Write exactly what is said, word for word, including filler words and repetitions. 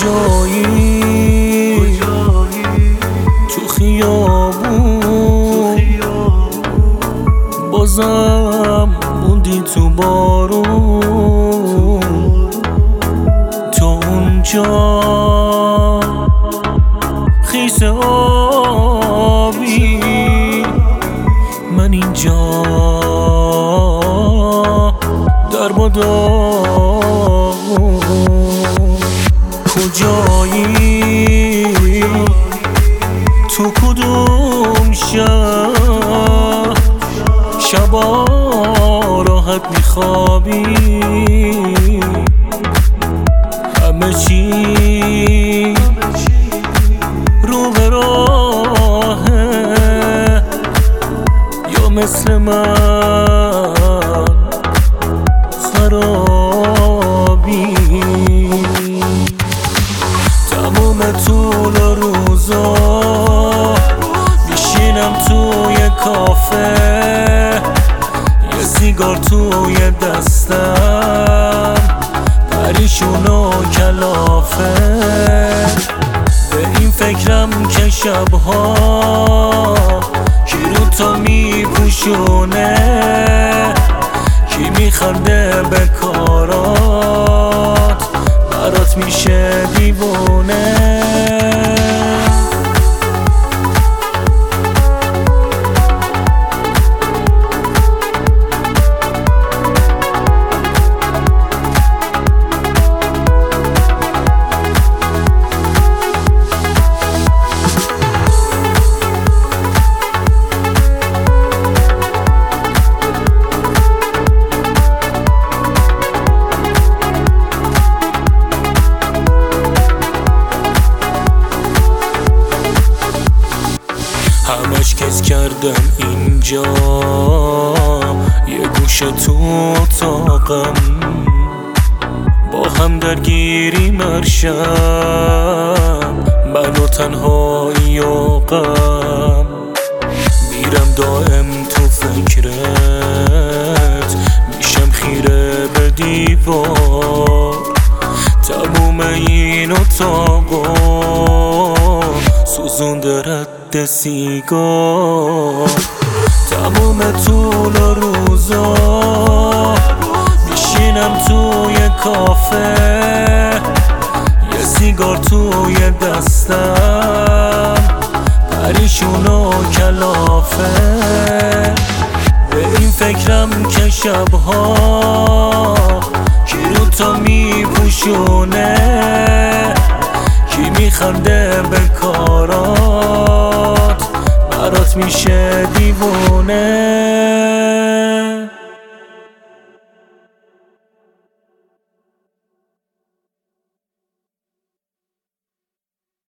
کجایی تو خیابون بازم موندی تو بارون تو اونجا خیس آبی من اینجا در مدام کجایی تو کدوم شهر شبا راحت میخوابی همه چی رو به راهه یا مثل من خرابی تموم طول روزا میشینم توی کافه یه سیگار توی دستم پریشون و کلافه به این فکرم که شبها کی رو تو میپوشونه کی میخنده به کارات برات میشه دیوونه همش کس کردم اینجا یه گوشه تو اتاقم با هم درگیری مرشم من و تنهایی و غم میرم دائم تو فکرت میشم خیره به دیوار تموم این اتاقا سوزونده رد سیگار تموم طول روزا میشینم توی کافه یه سیگار توی دستم پریشون و کلافه به این فکرم که شبها کی رو تو میپوشونه کی میخنده به کارات برات میشه دیوونه